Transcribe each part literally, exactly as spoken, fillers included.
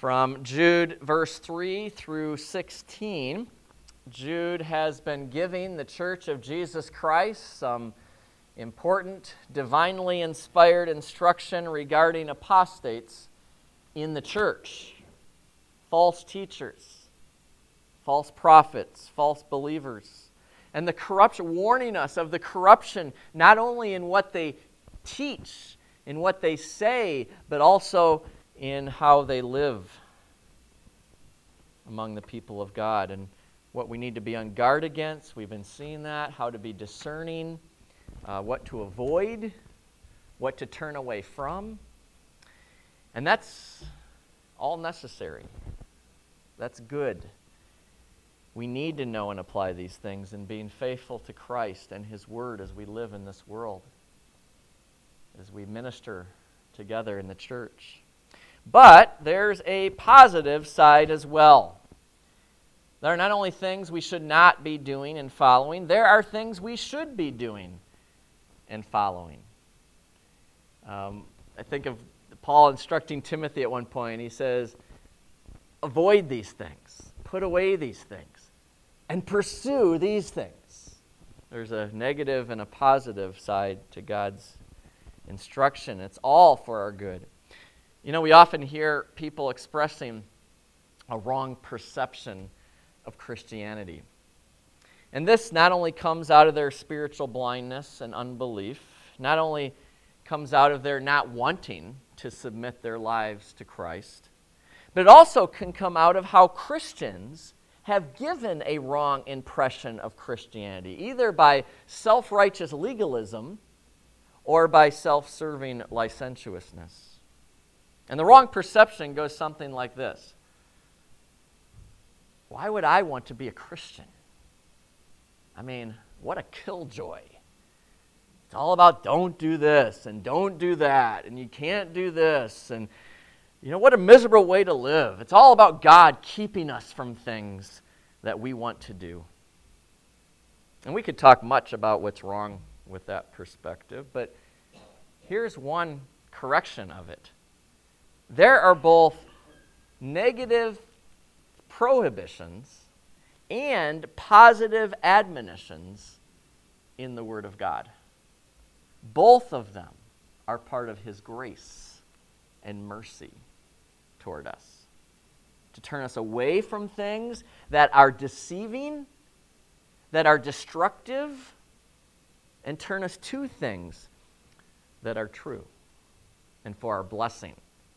From Jude verse three through sixteen, Jude has been giving the Church of Jesus Christ some important, divinely inspired instruction regarding apostates in the church, false teachers, false prophets, false believers, and the corruption, warning us of the corruption not only in what they teach, in what they say, but also in how they live among the people of God, and what we need to be on guard against. We've been seeing that, how to be discerning, uh, what to avoid, what to turn away from. And that's all necessary. That's good. We need to know and apply these things in being faithful to Christ and His Word as we live in this world, as we minister together in the church. But there's a positive side as well. There are not only things we should not be doing and following, there are things we should be doing and following. Um, I think of Paul instructing Timothy at one point. He says, avoid these things, put away these things, and pursue these things. There's a negative and a positive side to God's instruction. It's all for our good. You know, we often hear people expressing a wrong perception of Christianity. And this not only comes out of their spiritual blindness and unbelief, not only comes out of their not wanting to submit their lives to Christ, but it also can come out of how Christians have given a wrong impression of Christianity, either by self-righteous legalism or by self-serving licentiousness. And the wrong perception goes something like this. Why would I want to be a Christian? I mean, what a killjoy. It's all about don't do this and don't do that and you can't do this. And, you know, what a miserable way to live. It's all about God keeping us from things that we want to do. And we could talk much about what's wrong with that perspective, but here's one correction of it. There are both negative prohibitions and positive admonitions in the Word of God. Both of them are part of His grace and mercy toward us, to turn us away from things that are deceiving, that are destructive, and turn us to things that are true and for our blessing.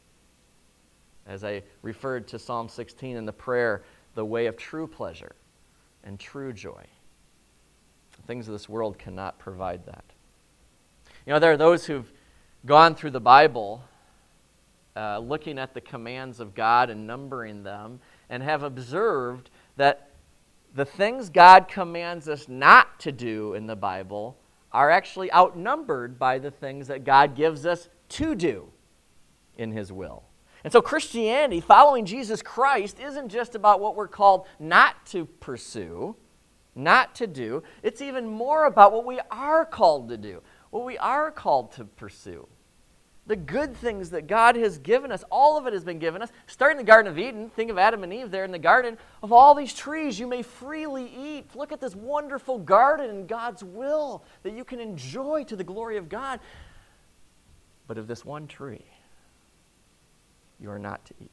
As I referred to Psalm sixteen in the prayer, the way of true pleasure and true joy. Things of this world cannot provide that. You know, there are those who've gone through the Bible uh, looking at the commands of God and numbering them, and have observed that the things God commands us not to do in the Bible are actually outnumbered by the things that God gives us to do in His will. And so Christianity, following Jesus Christ, isn't just about what we're called not to pursue, not to do. It's even more about what we are called to do, what we are called to pursue. The good things that God has given us, all of it has been given us. Starting in the Garden of Eden, think of Adam and Eve there in the garden. Of all these trees you may freely eat. Look at this wonderful garden in God's will that you can enjoy to the glory of God. But of this one tree, you are not to eat.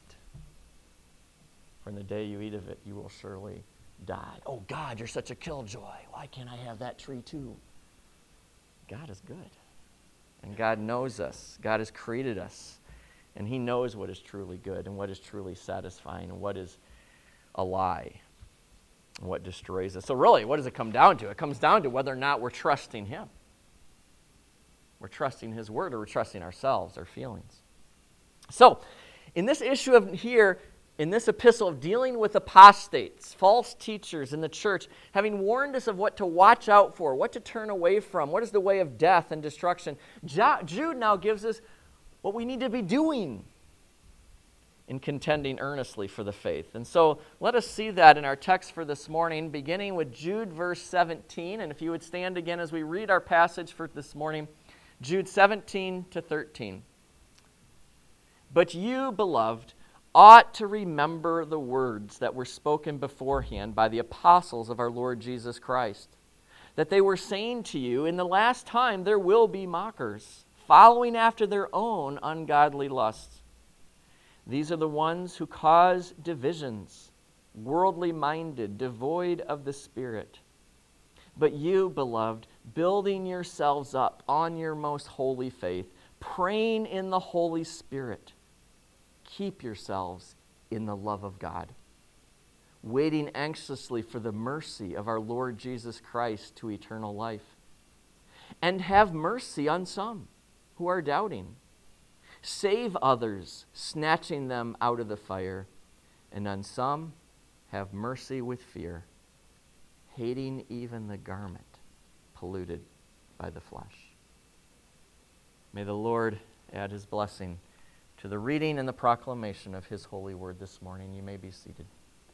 For in the day you eat of it, you will surely die. Oh God, you're such a killjoy. Why can't I have that tree too? God is good. And God knows us. God has created us. And He knows what is truly good and what is truly satisfying and what is a lie and what destroys us. So really, what does it come down to? It comes down to whether or not we're trusting Him. We're trusting His Word or we're trusting ourselves, our feelings. So, in this issue of here, in this epistle of dealing with apostates, false teachers in the church, having warned us of what to watch out for, what to turn away from, what is the way of death and destruction, Jude now gives us what we need to be doing in contending earnestly for the faith. And so let us see that in our text for this morning, beginning with Jude verse seventeen. And if you would stand again as we read our passage for this morning, Jude seventeen to thirteen. But you, beloved, ought to remember the words that were spoken beforehand by the apostles of our Lord Jesus Christ, that they were saying to you, in the last time there will be mockers, following after their own ungodly lusts. These are the ones who cause divisions, worldly minded, devoid of the Spirit. But you, beloved, building yourselves up on your most holy faith, praying in the Holy Spirit, keep yourselves in the love of God, waiting anxiously for the mercy of our Lord Jesus Christ to eternal life. And have mercy on some who are doubting. Save others, snatching them out of the fire. And on some, have mercy with fear, hating even the garment polluted by the flesh. May the Lord add his blessing to the reading and the proclamation of his holy word this morning. You may be seated.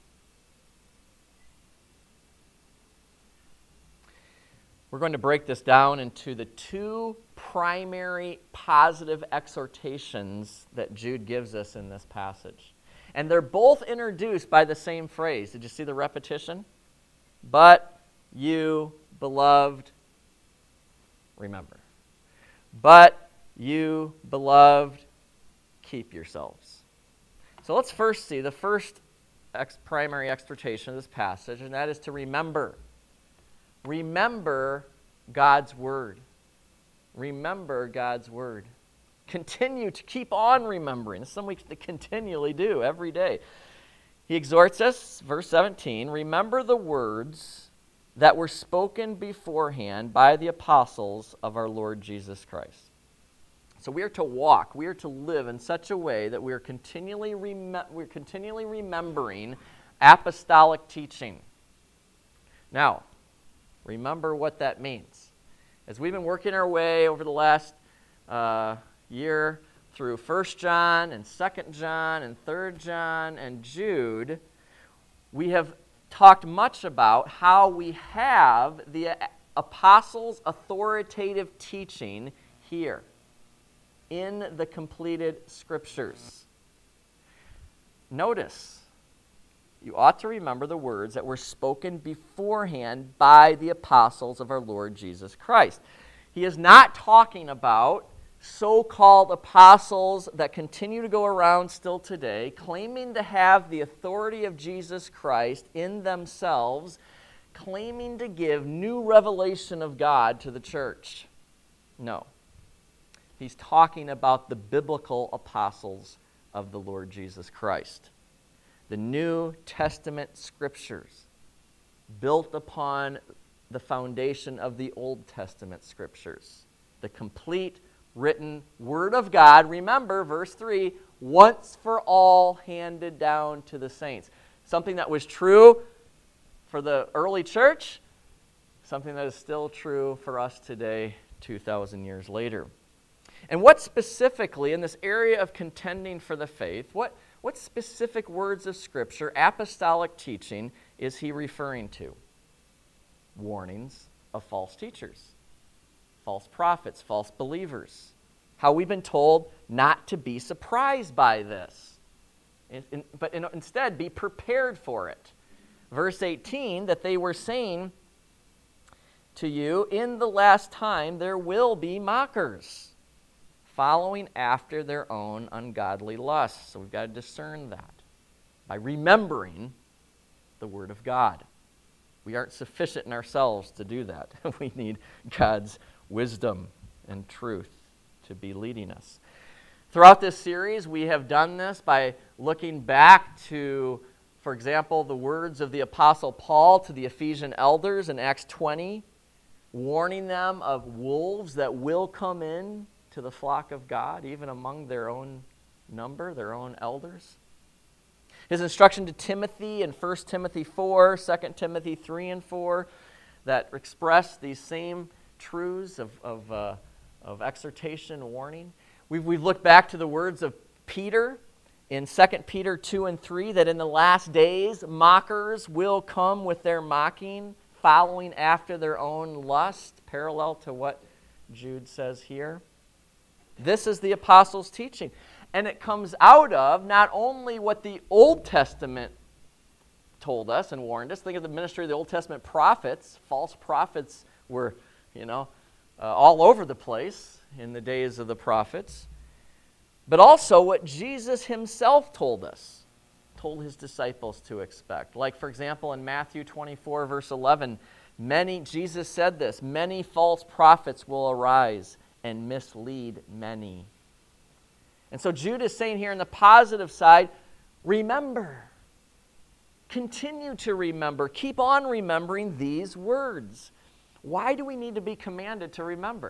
We're going to break this down into the two primary positive exhortations that Jude gives us in this passage. And they're both introduced by the same phrase. Did you see the repetition? But you, beloved, remember. But you, beloved, keep yourselves. So let's first see the first ex- primary exhortation of this passage, and that is to remember. Remember God's word. Remember God's word. Continue to keep on remembering. This is something we continually do every day. He exhorts us, verse seventeen, remember the words that were spoken beforehand by the apostles of our Lord Jesus Christ. So we are to walk, we are to live in such a way that we are continually rem- we're continually remembering apostolic teaching. Now, remember what that means. As we've been working our way over the last uh, year through First John and Second John and Third John and Jude, we have talked much about how we have the apostles' authoritative teaching here in the completed scriptures. Notice, you ought to remember the words that were spoken beforehand by the apostles of our Lord Jesus Christ. He is not talking about so-called apostles that continue to go around still today, claiming to have the authority of Jesus Christ in themselves, claiming to give new revelation of God to the church. No. He's talking about the biblical apostles of the Lord Jesus Christ. The New Testament scriptures, built upon the foundation of the Old Testament scriptures. The complete written Word of God, remember, verse three, once for all handed down to the saints. Something that was true for the early church, something that is still true for us today, two thousand years later. And what specifically, in this area of contending for the faith, what, what specific words of Scripture, apostolic teaching, is he referring to? Warnings of false teachers, false prophets, false believers. How we've been told not to be surprised by this, in, in, but in, instead be prepared for it. Verse eighteen, that they were saying to you, in the last time there will be mockers, following after their own ungodly lusts. So we've got to discern that by remembering the Word of God. We aren't sufficient in ourselves to do that. We need God's wisdom and truth to be leading us. Throughout this series, we have done this by looking back to, for example, the words of the Apostle Paul to the Ephesian elders in Acts twenty, warning them of wolves that will come in to the flock of God, even among their own number, their own elders. His instruction to Timothy in First Timothy four, Second Timothy three and four, that express these same truths of, of, uh, of exhortation and warning. We've, we've looked back to the words of Peter in Second Peter two and three, that in the last days mockers will come with their mocking, following after their own lust, parallel to what Jude says here. This is the apostles' teaching. And it comes out of not only what the Old Testament told us and warned us. Think of the ministry of the Old Testament prophets. False prophets were, you know, uh, all over the place in the days of the prophets. But also what Jesus himself told us, told his disciples to expect. Like, for example, in Matthew twenty-four, verse eleven, many, Jesus said this, many false prophets will arise and mislead many. And so Jude is saying here on the positive side, remember. Continue to remember. Keep on remembering these words. Why do we need to be commanded to remember?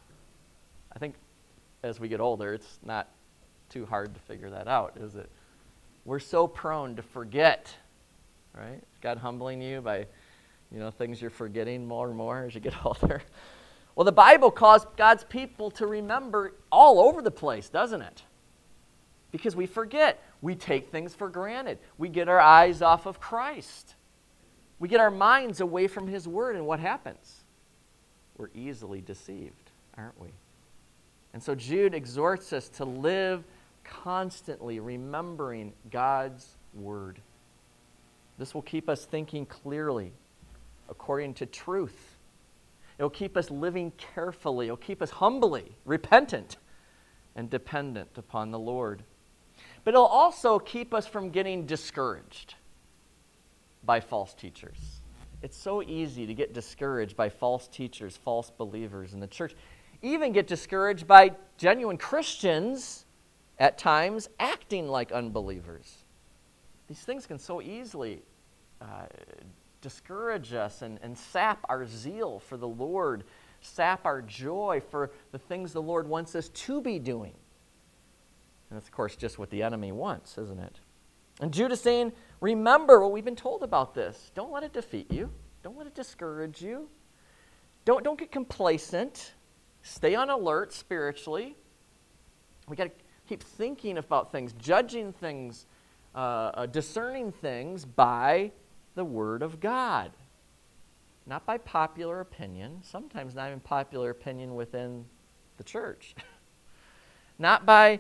I think as we get older, it's not too hard to figure that out, is it? We're so prone to forget, right? God humbling you by, you know, things you're forgetting more and more as you get older. Well, the Bible calls God's people to remember all over the place, doesn't it? Because we forget. We take things for granted. We get our eyes off of Christ. We get our minds away from his word, and what happens? We're easily deceived, aren't we? And so Jude exhorts us to live constantly remembering God's word. This will keep us thinking clearly according to truth. It will keep us living carefully. It will keep us humbly, repentant, and dependent upon the Lord. But it'll also keep us from getting discouraged by false teachers. It's so easy to get discouraged by false teachers, false believers in the church. Even get discouraged by genuine Christians at times acting like unbelievers. These things can so easily uh, discourage us and, and sap our zeal for the Lord, sap our joy for the things the Lord wants us to be doing. And that's, of course, just what the enemy wants, isn't it? And Jude is saying, remember what we've been told about this. Don't let it defeat you. Don't let it discourage you. Don't, don't get complacent. Stay on alert spiritually. We got to keep thinking about things, judging things, uh, uh, discerning things by the Word of God. Not by popular opinion, sometimes not even popular opinion within the church. Not by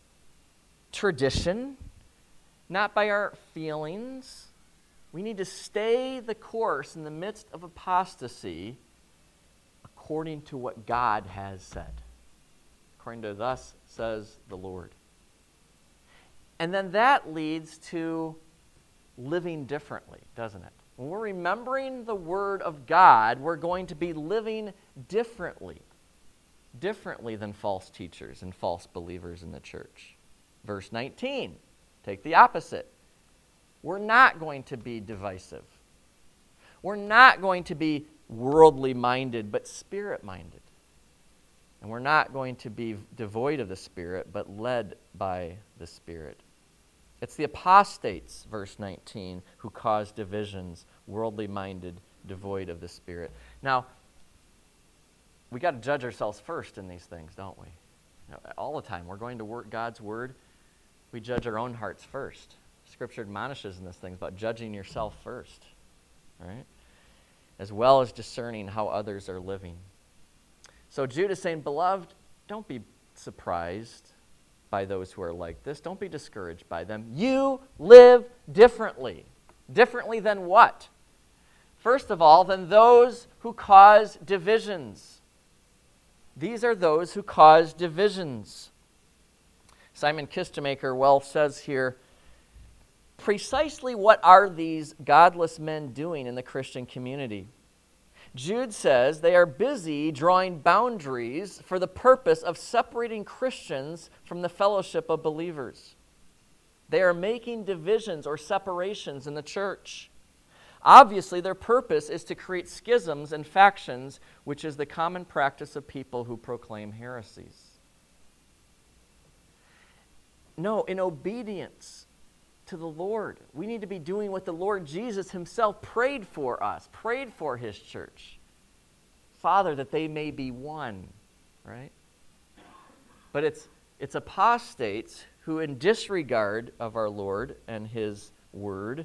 tradition, not by our feelings. We need to stay the course in the midst of apostasy according to what God has said. According to thus says the Lord. And then that leads to living differently, doesn't it? When we're remembering the Word of God, we're going to be living differently. Differently than false teachers and false believers in the church. Verse nineteen, take the opposite. We're not going to be divisive. We're not going to be worldly minded, but spirit minded. And we're not going to be devoid of the Spirit, but led by the Spirit. It's the apostates, verse nineteen, who cause divisions, worldly minded, devoid of the Spirit. Now, we got to judge ourselves first in these things, don't we? You know, all the time. We're going to work God's word. We judge our own hearts first. Scripture admonishes in this thing about judging yourself first, right? As well as discerning how others are living. So Jude is saying, beloved, don't be surprised by those who are like this. Don't be discouraged by them. You live differently. Differently than what? First of all, than those who cause divisions. These are those who cause divisions. Simon Kistemaker well says here, precisely what are these godless men doing in the Christian community? Jude says they are busy drawing boundaries for the purpose of separating Christians from the fellowship of believers. They are making divisions or separations in the church. Obviously, their purpose is to create schisms and factions, which is the common practice of people who proclaim heresies. No, in obedience to the Lord, we need to be doing what the Lord Jesus himself prayed for us, prayed for his church. Father, that they may be one, right? But it's, it's apostates who, in disregard of our Lord and his word,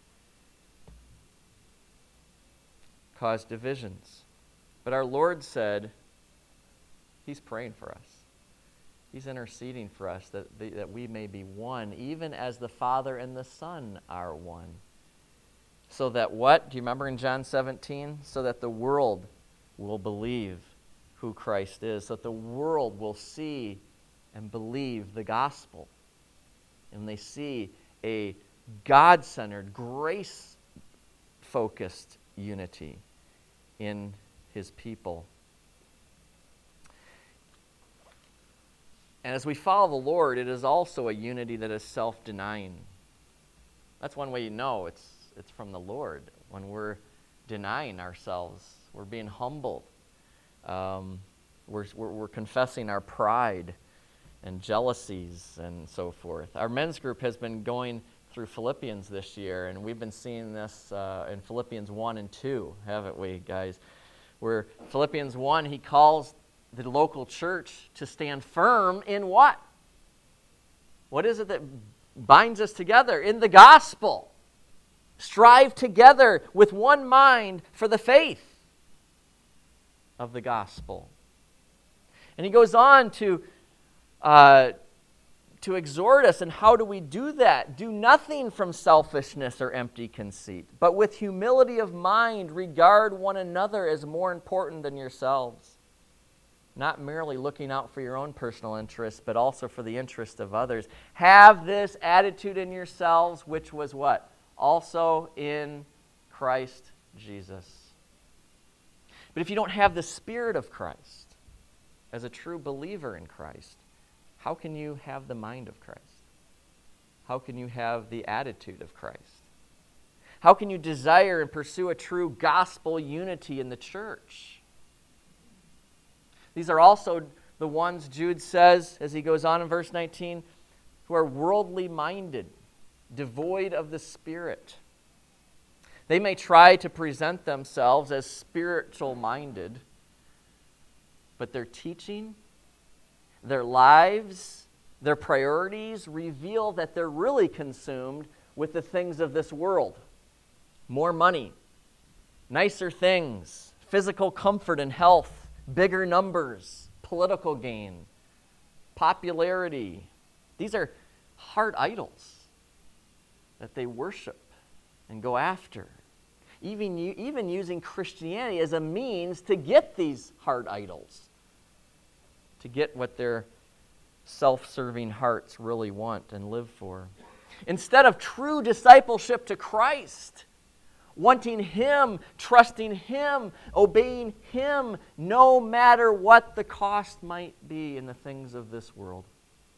cause divisions. But our Lord said, he's praying for us. He's interceding for us that, the, that we may be one, even as the Father and the Son are one. So that what? Do you remember in John seventeen? So that the world will believe who Christ is. So that the world will see and believe the gospel. And they see a God-centered, grace-focused unity in his people. And as we follow the Lord, it is also a unity that is self-denying. That's one way you know it's it's from the Lord. When we're denying ourselves, we're being humbled. Um, we're, we're we're confessing our pride and jealousies and so forth. Our men's group has been going through Philippians this year, and we've been seeing this uh, in Philippians one and two, haven't we, guys? Where Philippians one, he calls the local church to stand firm in what? What is it that binds us together? In the gospel. Strive together with one mind for the faith of the gospel. And he goes on to uh, to exhort us, and how do we do that? Do nothing from selfishness or empty conceit, but with humility of mind regard one another as more important than yourselves. Not merely looking out for your own personal interests, but also for the interest of others. Have this attitude in yourselves, which was what? Also in Christ Jesus. But if you don't have the Spirit of Christ, as a true believer in Christ, how can you have the mind of Christ? How can you have the attitude of Christ? How can you desire and pursue a true gospel unity in the church? These are also the ones, Jude says, as he goes on in verse nineteen, who are worldly minded, devoid of the Spirit. They may try to present themselves as spiritual minded, but their teaching, their lives, their priorities reveal that they're really consumed with the things of this world. More money, nicer things, physical comfort and health, bigger numbers, political gain, popularity. These are heart idols that they worship and go after. Even, even using Christianity as a means to get these heart idols, to get what their self-serving hearts really want and live for. Instead of true discipleship to Christ, wanting Him, trusting Him, obeying Him, no matter what the cost might be in the things of this world.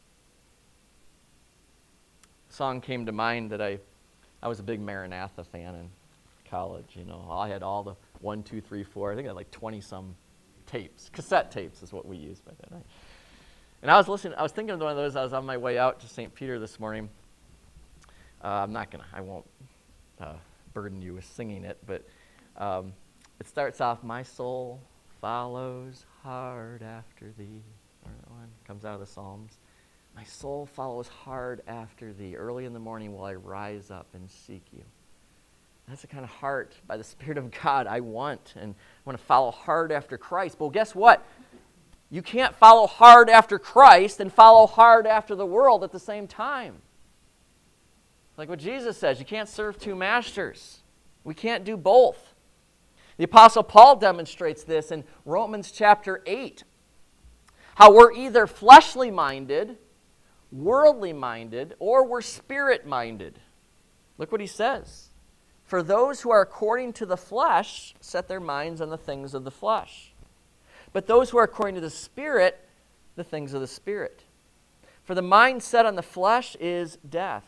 A song came to mind that I, I was a big Maranatha fan in college. You know, I had all the one, two, three, four. I think I had like twenty-some tapes. Cassette tapes is what we used back then. Right? And I was listening. I was thinking of one of those. I was on my way out to Saint Peter this morning. Uh, I'm not gonna. I won't. Uh, burden you with singing it, but um, it starts off, my soul follows hard after thee. Or that one comes out of the Psalms. My soul follows hard after thee. Early in the morning will I rise up and seek you. That's the kind of heart by the Spirit of God I want, and I want to follow hard after Christ. But guess what? You can't follow hard after Christ and follow hard after the world at the same time. Like what Jesus says, you can't serve two masters. We can't do both. The Apostle Paul demonstrates this in Romans chapter eight. How we're either fleshly minded, worldly minded, or we're spirit minded. Look what he says. For those who are according to the flesh set their minds on the things of the flesh. But those who are according to the Spirit, the things of the Spirit. For the mind set on the flesh is death.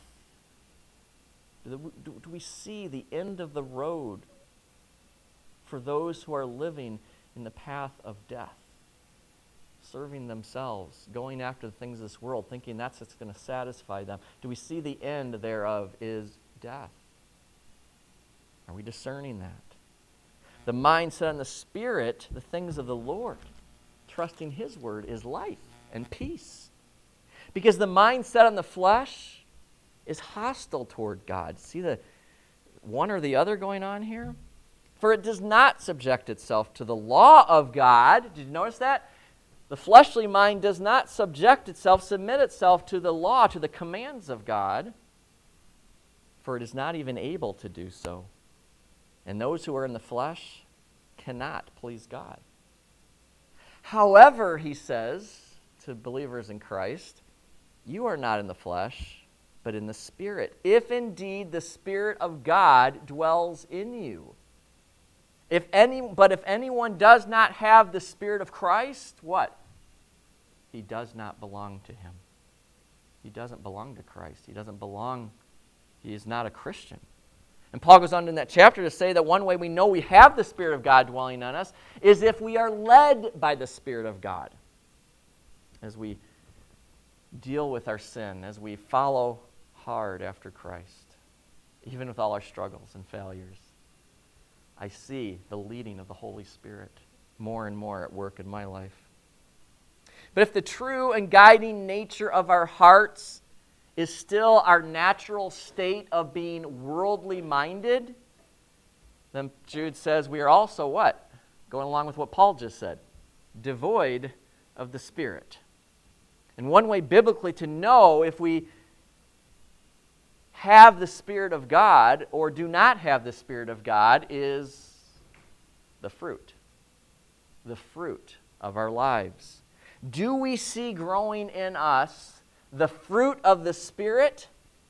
Do we see the end of the road for those who are living in the path of death? Serving themselves, going after the things of this world, thinking that's what's going to satisfy them. Do we see the end thereof is death? Are we discerning that? The mind set on the Spirit, the things of the Lord, trusting His word, is life and peace. Because the mind set on the flesh is hostile toward God. See the one or the other going on here? For it does not subject itself to the law of God. Did you notice that? The fleshly mind does not subject itself, submit itself to the law, to the commands of God, for it is not even able to do so. And those who are in the flesh cannot please God. However, he says to believers in Christ, you are not in the flesh, but in the Spirit, if indeed the Spirit of God dwells in you. If any, but if anyone does not have the Spirit of Christ, what? He does not belong to him. He doesn't belong to Christ. He doesn't belong, he is not a Christian. And Paul goes on in that chapter to say that one way we know we have the Spirit of God dwelling on us is if we are led by the Spirit of God. As we deal with our sin, as we follow hard after Christ, even with all our struggles and failures, I see the leading of the Holy Spirit more and more at work in my life. But if the true and guiding nature of our hearts is still our natural state of being worldly minded, then Jude says we are also what? Going along with what Paul just said, devoid of the Spirit. And one way biblically to know if we have the Spirit of God or do not have the Spirit of God is the fruit. The fruit of our lives. Do we see growing in us the fruit of the Spirit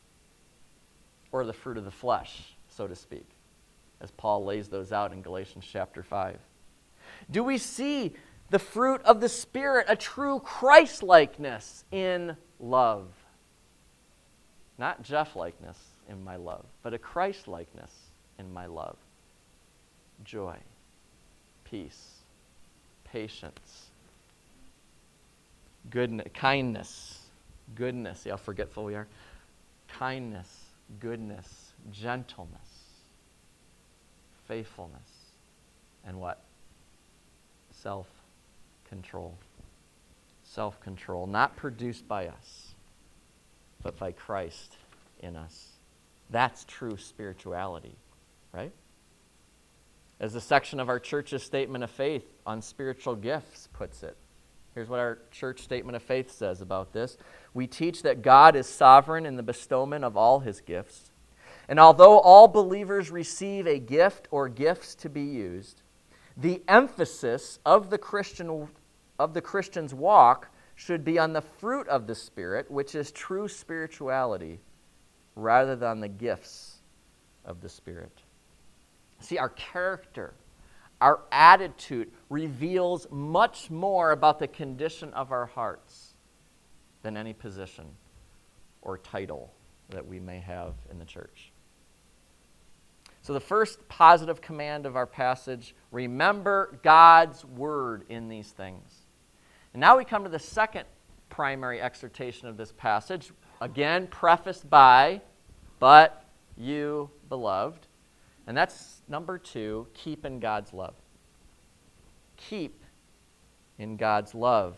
or the fruit of the flesh, so to speak, as Paul lays those out in Galatians chapter five? Do we see the fruit of the Spirit, a true Christ-likeness in love? Not Jeff-likeness in my love, but a Christ-likeness in my love. Joy, peace, patience, goodness, kindness, goodness. See how forgetful we are? Kindness, goodness, gentleness, faithfulness, and what? Self-control. Self-control, not produced by us, but by Christ in us. That's true spirituality, right? As the section of our church's statement of faith on spiritual gifts puts it, here's what our church statement of faith says about this. We teach that God is sovereign in the bestowment of all his gifts. And although all believers receive a gift or gifts to be used, the emphasis of the Christian of the Christian's walk should be on the fruit of the Spirit, which is true spirituality, rather than the gifts of the Spirit. See, our character, our attitude reveals much more about the condition of our hearts than any position or title that we may have in the church. So the first positive command of our passage, remember God's word in these things. And now we come to the second primary exhortation of this passage, again prefaced by, but you, beloved. And that's number two, keep in God's love. Keep in God's love.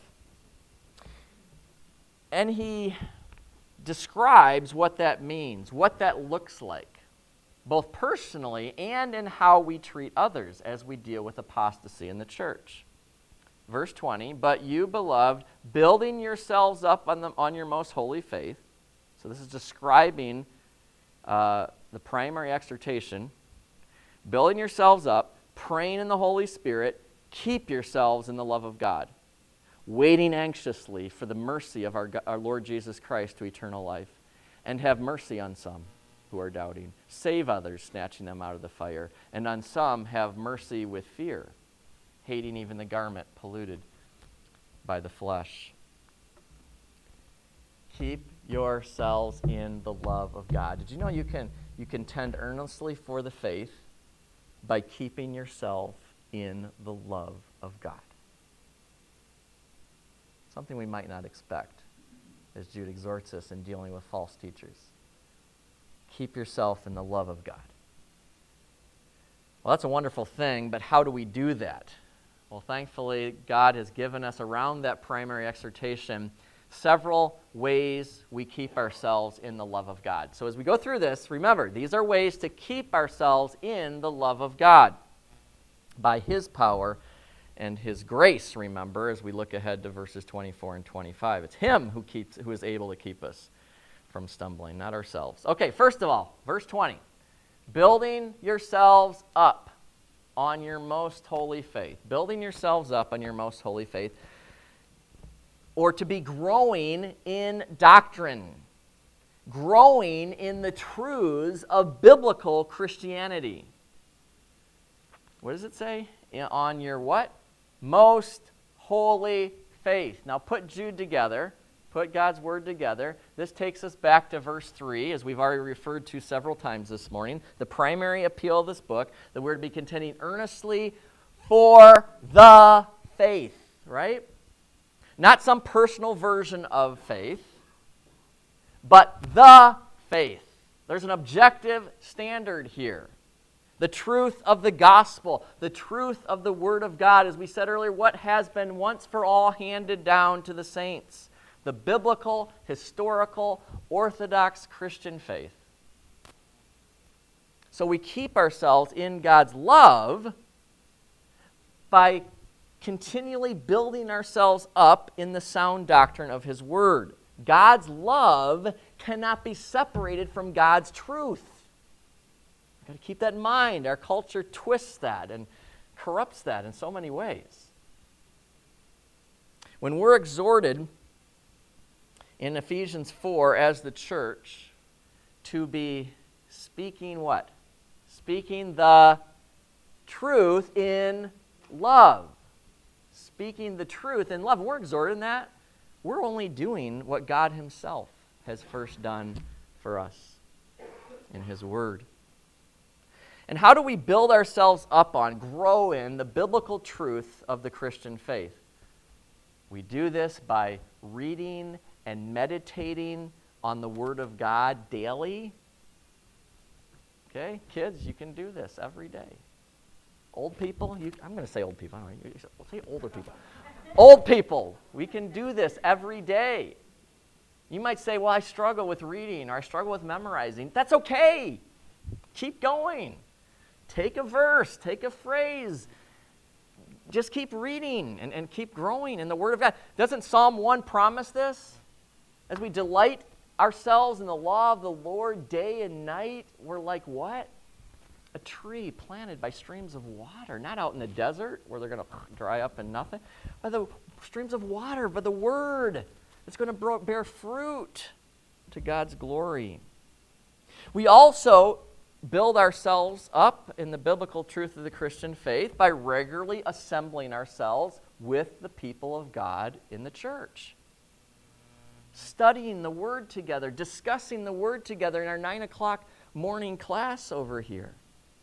And he describes what that means, what that looks like, both personally and in how we treat others as we deal with apostasy in the church. Verse twenty, but you, beloved, building yourselves up on, the, on your most holy faith. So this is describing uh, the primary exhortation. Building yourselves up, praying in the Holy Spirit, keep yourselves in the love of God, waiting anxiously for the mercy of our, our Lord Jesus Christ to eternal life, and have mercy on some who are doubting. Save others, snatching them out of the fire, and on some have mercy with fear, hating even the garment polluted by the flesh. Keep yourselves in the love of God. Did you know you can you can tend earnestly for the faith by keeping yourself in the love of God? Something we might not expect as Jude exhorts us in dealing with false teachers. Keep yourself in the love of God. Well, that's a wonderful thing, but how do we do that? Well, thankfully, God has given us around that primary exhortation several ways we keep ourselves in the love of God. So as we go through this, remember, these are ways to keep ourselves in the love of God by his power and his grace, remember, as we look ahead to verses twenty-four and twenty-five. It's him who keeps, who is able to keep us from stumbling, not ourselves. Okay, first of all, verse twenty. Building yourselves up on your most holy faith. Building yourselves up on your most holy faith. Or to be growing in doctrine. Growing in the truths of biblical Christianity. What does it say? On your what? Most holy faith. Now put Jude together. Put God's word together. This takes us back to verse three, as we've already referred to several times this morning. The primary appeal of this book, that we're to be contending earnestly for the faith, right? Not some personal version of faith, but the faith. There's an objective standard here. The truth of the gospel, the truth of the word of God, as we said earlier, what has been once for all handed down to the saints. The biblical, historical, orthodox Christian faith. So we keep ourselves in God's love by continually building ourselves up in the sound doctrine of His Word. God's love cannot be separated from God's truth. We've got to keep that in mind. Our culture twists that and corrupts that in so many ways. When we're exhorted in Ephesians four, as the church, to be speaking what? Speaking the truth in love. Speaking the truth in love. We're exhorted in that. We're only doing what God Himself has first done for us in His Word. And how do we build ourselves up on, grow in the biblical truth of the Christian faith? We do this by reading and meditating on the Word of God daily. Okay, kids, you can do this every day. Old people, you, I'm going to say old people. I don't know, you say older people. Old people, we can do this every day. You might say, well, I struggle with reading or I struggle with memorizing. That's okay. Keep going. Take a verse, take a phrase. Just keep reading and, and keep growing in the Word of God. Doesn't Psalm one promise this? As we delight ourselves in the law of the Lord day and night, we're like what? A tree planted by streams of water, not out in the desert where they're going to dry up and nothing, but the streams of water, but the Word that's going to bear fruit to God's glory. We also build ourselves up in the biblical truth of the Christian faith by regularly assembling ourselves with the people of God in the church. Studying the Word together, discussing the Word together in our nine o'clock morning class over here.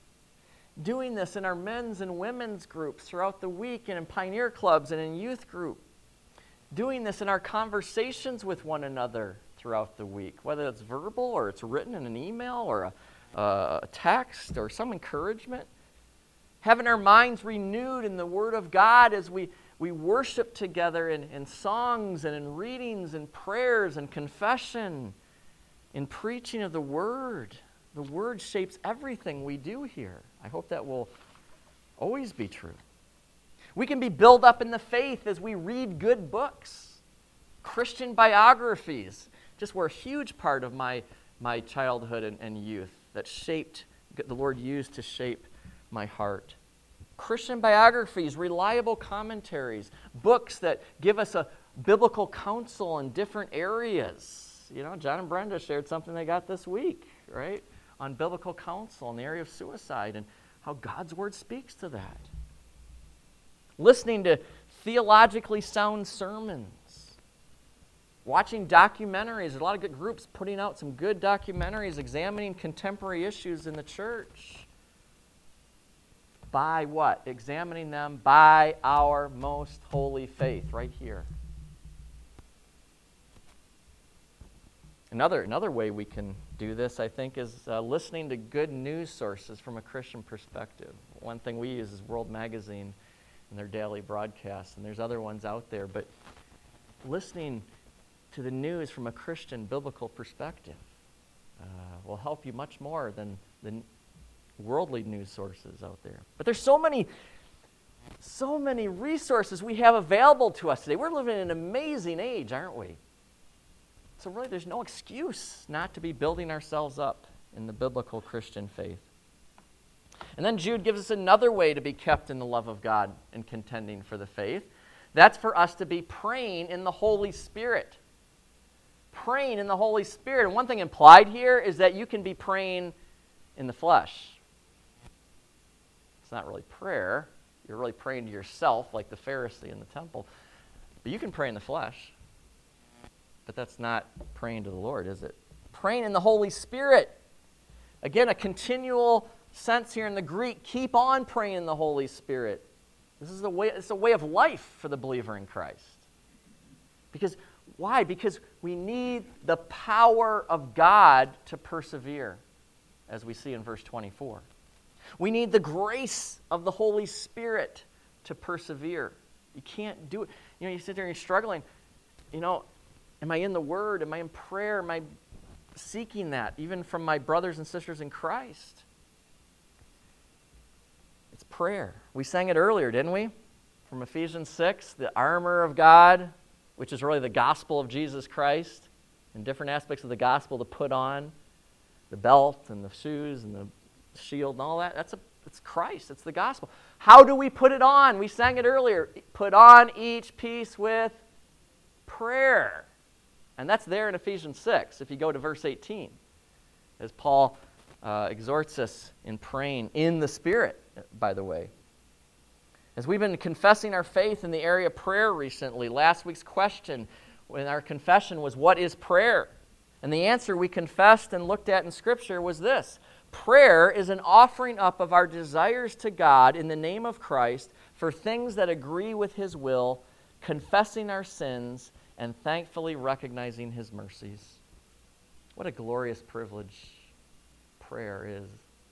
Doing this in our men's and women's groups throughout the week and in pioneer clubs and in youth group. Doing this in our conversations with one another throughout the week, whether it's verbal or it's written in an email or a, uh, a text or some encouragement. Having our minds renewed in the Word of God as we We worship together in, in songs and in readings and prayers and confession, in preaching of the Word. The Word shapes everything we do here. I hope that will always be true. We can be built up in the faith as we read good books. Christian biographies just were a huge part of my, my childhood and, and youth that shaped, the Lord used to shape my heart. Christian biographies, reliable commentaries, books that give us a biblical counsel in different areas. You know, John and Brenda shared something they got this week, right, on biblical counsel in the area of suicide and how God's Word speaks to that. Listening to theologically sound sermons. Watching documentaries. There's a lot of good groups putting out some good documentaries examining contemporary issues in the church. By what? Examining them by our most holy faith, right here. Another, another way we can do this, I think, is uh, listening to good news sources from a Christian perspective. One thing we use is World Magazine and their daily broadcasts, and there's other ones out there, but listening to the news from a Christian biblical perspective uh, will help you much more than the worldly news sources out there. But there's so many So many resources we have available to us today. We're living in an amazing age, aren't we? So really, there's no excuse not to be building ourselves up in the biblical Christian faith. And then Jude gives us another way to be kept in the love of God and contending for the faith. That's for us to be praying in the Holy Spirit. Praying in the Holy Spirit. And one thing implied here is that you can be praying in the flesh. It's not really prayer. You're really praying to yourself like the Pharisee in the temple. But you can pray in the flesh. But that's not praying to the Lord, is it? Praying in the Holy Spirit. Again, a continual sense here in the Greek. Keep on praying in the Holy Spirit. This is the way, it's a way of life for the believer in Christ. Because, why? Because we need the power of God to persevere, as we see in verse twenty-four. We need the grace of the Holy Spirit to persevere. You can't do it. You know, you sit there and you're struggling. You know, am I in the Word? Am I in prayer? Am I seeking that, even from my brothers and sisters in Christ? It's prayer. We sang it earlier, didn't we? From Ephesians six, the armor of God, which is really the gospel of Jesus Christ, and different aspects of the gospel to put on, the belt and the shoes and the shield and all that. That's a, it's Christ. It's the gospel. How do we put it on? We sang it earlier. Put on each piece with prayer. And that's there in Ephesians six, if you go to verse eighteen, as Paul uh, exhorts us in praying in the Spirit, by the way. As we've been confessing our faith in the area of prayer recently, last week's question in our confession was, what is prayer? And the answer we confessed and looked at in Scripture was this: prayer is an offering up of our desires to God in the name of Christ for things that agree with His will, confessing our sins, and thankfully recognizing His mercies. What a glorious privilege prayer is.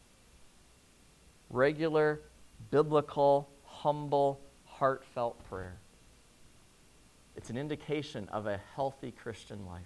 Regular, biblical, humble, heartfelt prayer. It's an indication of a healthy Christian life.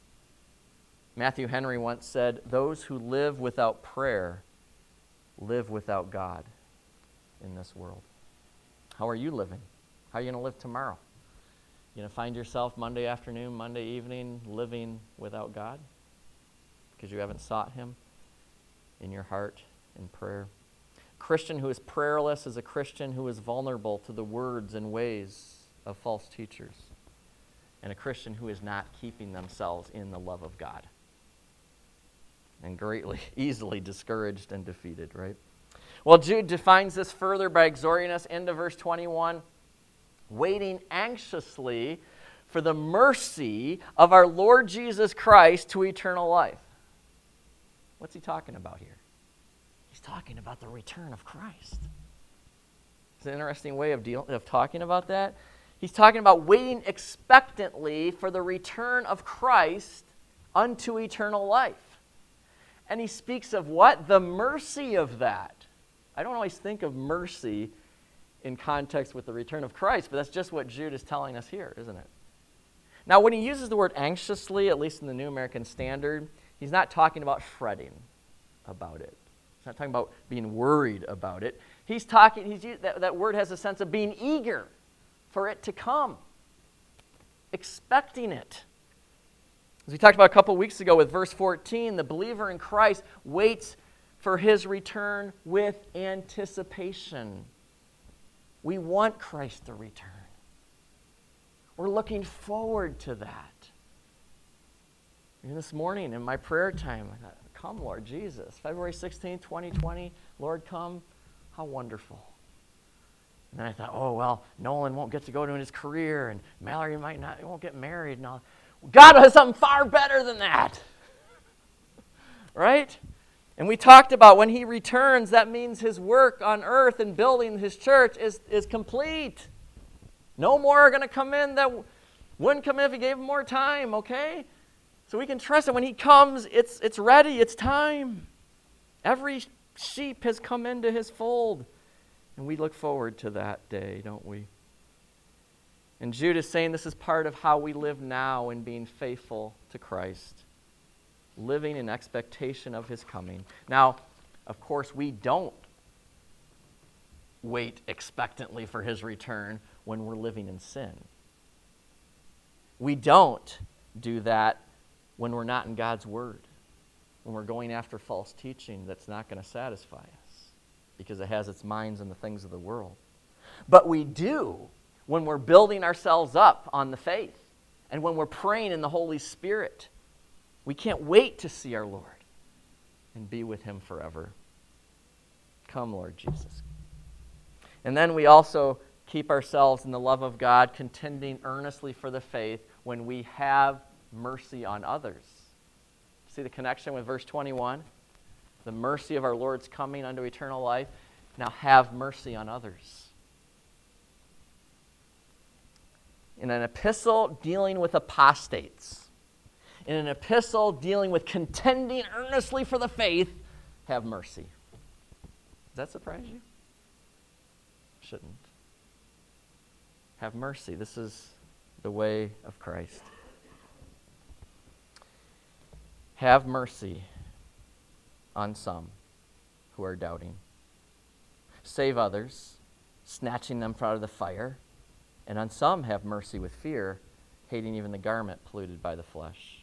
Matthew Henry once said, "Those who live without prayer live without God in this world." How are you living? How are you going to live tomorrow? You going to find yourself Monday afternoon, Monday evening, living without God because you haven't sought Him in your heart in prayer? A Christian who is prayerless is a Christian who is vulnerable to the words and ways of false teachers, and a Christian who is not keeping themselves in the love of God, and greatly, easily discouraged and defeated, right? Well, Jude defines this further by exhorting us into verse twenty-one, waiting anxiously for the mercy of our Lord Jesus Christ to eternal life. What's he talking about here? He's talking about the return of Christ. It's an interesting way of, deal, of talking about that. He's talking about waiting expectantly for the return of Christ unto eternal life. And he speaks of what? The mercy of that. I don't always think of mercy in context with the return of Christ, but that's just what Jude is telling us here, isn't it? Now, when he uses the word anxiously, at least in the New American Standard, he's not talking about fretting about it. He's not talking about being worried about it. He's talking, he's, that, that word has a sense of being eager for it to come, expecting it. As we talked about a couple weeks ago with verse fourteen, the believer in Christ waits for His return with anticipation. We want Christ to return. We're looking forward to that. And this morning in my prayer time, I thought, come, Lord Jesus. February sixteenth, twenty twenty, Lord, come. How wonderful. And then I thought, oh, well, Nolan won't get to go to his career, and Mallory might not, he won't get married. And all. God has something far better than that. Right? And we talked about when He returns, that means His work on earth and building His church is, is complete. No more are going to come in that wouldn't come in if He gave them more time, okay? So we can trust that when He comes, it's, it's ready, it's time. Every sheep has come into His fold. And we look forward to that day, don't we? And Jude is saying this is part of how we live now in being faithful to Christ, living in expectation of His coming. Now, of course, we don't wait expectantly for his return when we're living in sin. We don't do that when we're not in God's word, when we're going after false teaching that's not going to satisfy us because it has its minds in the things of the world. But we do when we're building ourselves up on the faith and when we're praying in the Holy Spirit. We can't wait to see our Lord and be with him forever. Come, Lord Jesus. And then we also keep ourselves in the love of God, contending earnestly for the faith when we have mercy on others. See the connection with verse twenty-one? The mercy of our Lord's coming unto eternal life. Now have mercy on others. In an epistle dealing with apostates, in an epistle dealing with contending earnestly for the faith, have mercy. Does that surprise you? Shouldn't. Have mercy. This is the way of Christ. Have mercy on some who are doubting. Save others, snatching them from out of the fire. And on some have mercy with fear, hating even the garment polluted by the flesh.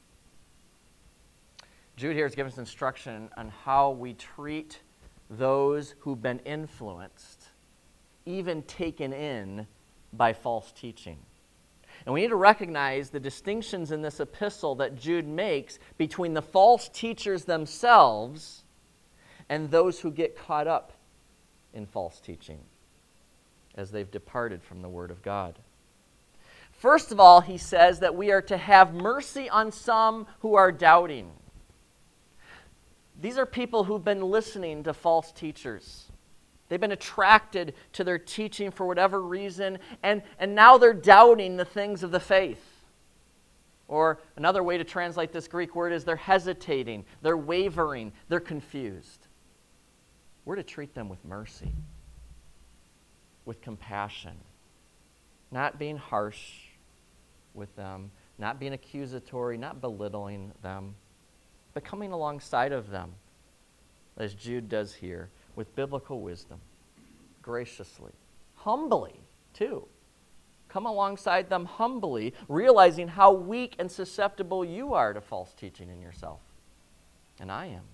Jude here has given us instruction on how we treat those who've been influenced, even taken in by false teaching. And we need to recognize the distinctions in this epistle that Jude makes between the false teachers themselves and those who get caught up in false teaching as they've departed from the Word of God. First of all, he says that we are to have mercy on some who are doubting. These are people who've been listening to false teachers. They've been attracted to their teaching for whatever reason, and, and now they're doubting the things of the faith. Or another way to translate this Greek word is they're hesitating, they're wavering, they're confused. We're to treat them with mercy, with compassion, not being harsh with them, not being accusatory, not belittling them, but coming alongside of them, as Jude does here, with biblical wisdom, graciously, humbly, too. Come alongside them humbly, realizing how weak and susceptible you are to false teaching in yourself. And I am.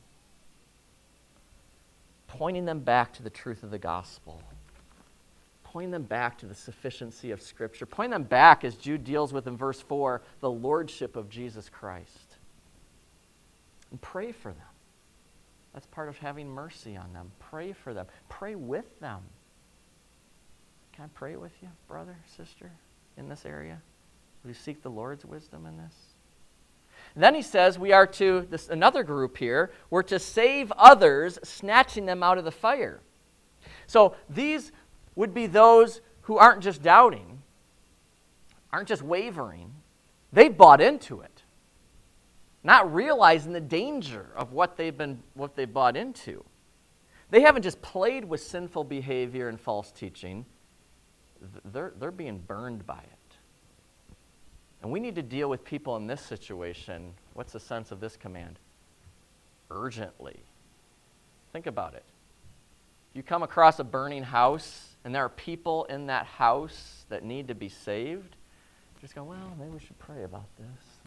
Pointing them back to the truth of the gospel. Pointing them back to the sufficiency of Scripture. Pointing them back, as Jude deals with in verse four, the lordship of Jesus Christ. And pray for them. That's part of having mercy on them. Pray for them. Pray with them. Can I pray with you, brother, sister, in this area? Will you seek the Lord's wisdom in this? And then he says we are to, this another group here, we're to save others, snatching them out of the fire. So these would be those who aren't just doubting, aren't just wavering. They've bought into it. Not realizing the danger of what they've been, what they've bought into. They haven't just played with sinful behavior and false teaching. They're, they're being burned by it. And we need to deal with people in this situation. What's the sense of this command? Urgently. Think about it. You come across a burning house, and there are people in that house that need to be saved. Just go, well, maybe we should pray about this.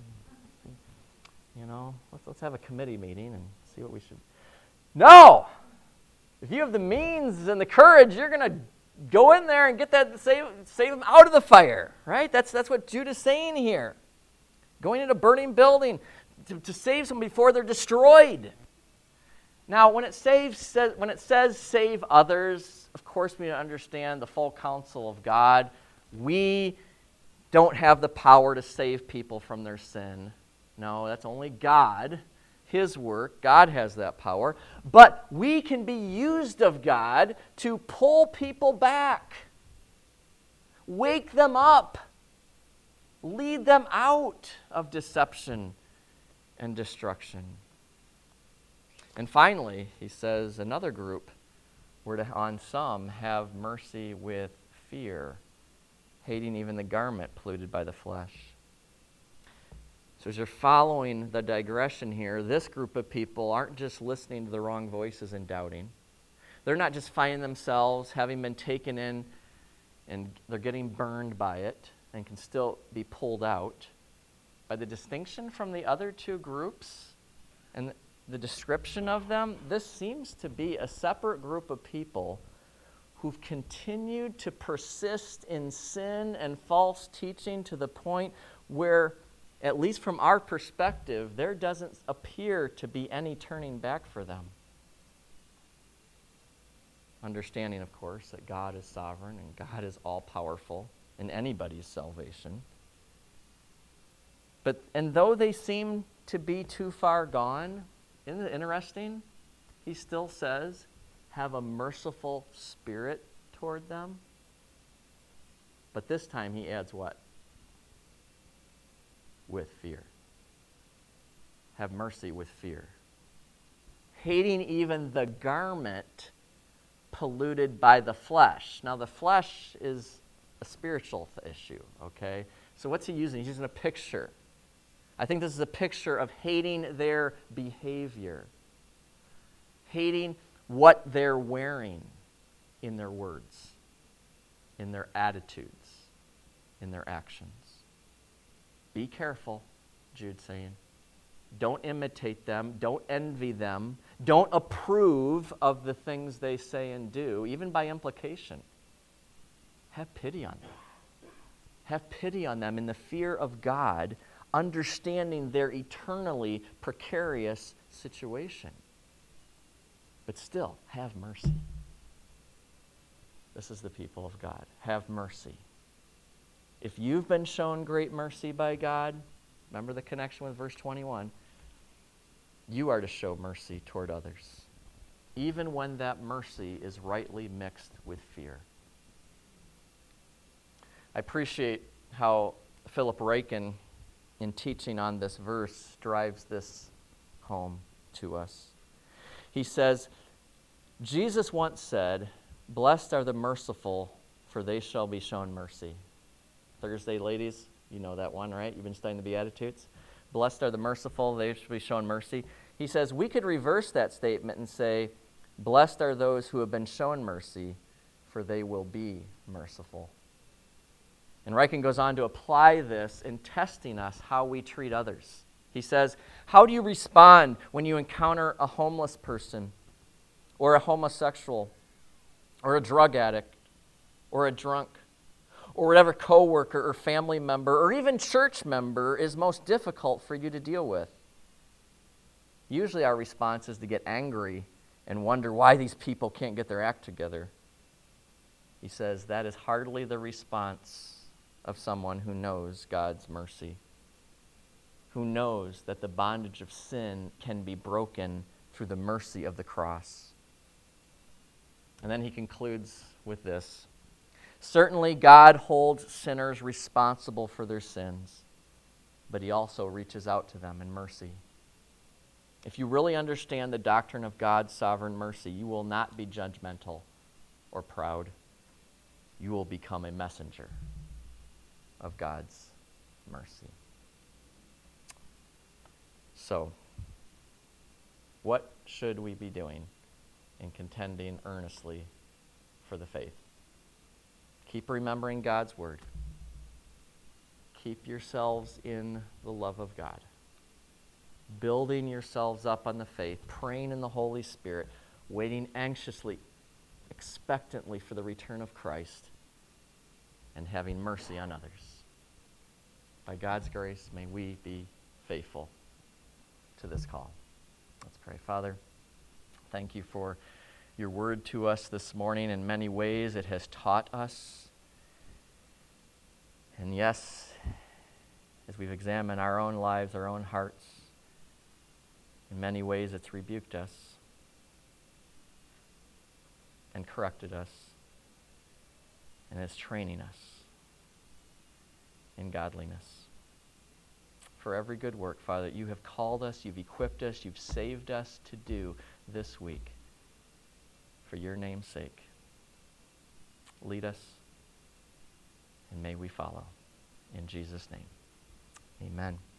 You know, let's, let's have a committee meeting and see what we should. No! If you have the means and the courage, you're going to go in there and get that, save, save them out of the fire, right? That's, that's what Jude is saying here. Going into a burning building to, to save them before they're destroyed. Now, when it, saves, says, when it says save others, of course we need to understand the full counsel of God. We don't have the power to save people from their sin. No, that's only God, His work. God has that power. But we can be used of God to pull people back, wake them up, lead them out of deception and destruction. And finally, he says, another group were to, on some, have mercy with fear, hating even the garment polluted by the flesh. So as you're following the digression here, this group of people aren't just listening to the wrong voices and doubting. They're not just finding themselves having been taken in and they're getting burned by it and can still be pulled out. By the distinction from the other two groups and the description of them, this seems to be a separate group of people who've continued to persist in sin and false teaching to the point where, at least from our perspective, there doesn't appear to be any turning back for them. Understanding, of course, that God is sovereign and God is all-powerful in anybody's salvation. But, and though they seem to be too far gone, isn't it interesting? He still says, have a merciful spirit toward them. But this time he adds what? With fear. Have mercy with fear. Hating even the garment polluted by the flesh. Now the flesh is a spiritual issue, okay? So what's he using? He's using a picture. I think this is a picture of hating their behavior. Hating what they're wearing in their words, in their attitudes, in their actions. Be careful, Jude's saying. Don't imitate them. Don't envy them. Don't approve of the things they say and do, even by implication. Have pity on them. Have pity on them in the fear of God, understanding their eternally precarious situation. But still, have mercy. This is the people of God. Have mercy. If you've been shown great mercy by God, remember the connection with verse twenty-one, you are to show mercy toward others, even when that mercy is rightly mixed with fear. I appreciate how Philip Ryken, in teaching on this verse, drives this home to us. He says, Jesus once said, "Blessed are the merciful, for they shall be shown mercy." Thursday, ladies, you know that one, right? You've been studying the Beatitudes. Blessed are the merciful, they shall be shown mercy. He says, we could reverse that statement and say, blessed are those who have been shown mercy, for they will be merciful. And Ryken goes on to apply this in testing us how we treat others. He says, how do you respond when you encounter a homeless person or a homosexual or a drug addict or a drunk or whatever coworker or family member or even church member is most difficult for you to deal with? Usually our response is to get angry and wonder why these people can't get their act together. He says that is hardly the response of someone who knows God's mercy, who knows that the bondage of sin can be broken through the mercy of the cross. And then he concludes with this. Certainly God holds sinners responsible for their sins, but he also reaches out to them in mercy. If you really understand the doctrine of God's sovereign mercy, you will not be judgmental or proud. You will become a messenger of God's mercy. So, what should we be doing in contending earnestly for the faith? Keep remembering God's word. Keep yourselves in the love of God. Building yourselves up on the faith, praying in the Holy Spirit, waiting anxiously, expectantly for the return of Christ, and having mercy on others. By God's grace, may we be faithful to this call. Let's pray. Father, thank you for your word to us this morning. In many ways, it has taught us. And yes, as we've examined our own lives, our own hearts, in many ways it's rebuked us and corrected us and is training us in godliness. For every good work, Father, that you have called us, you've equipped us, you've saved us to do this week. For your name's sake, lead us, and may we follow. In Jesus' name, amen.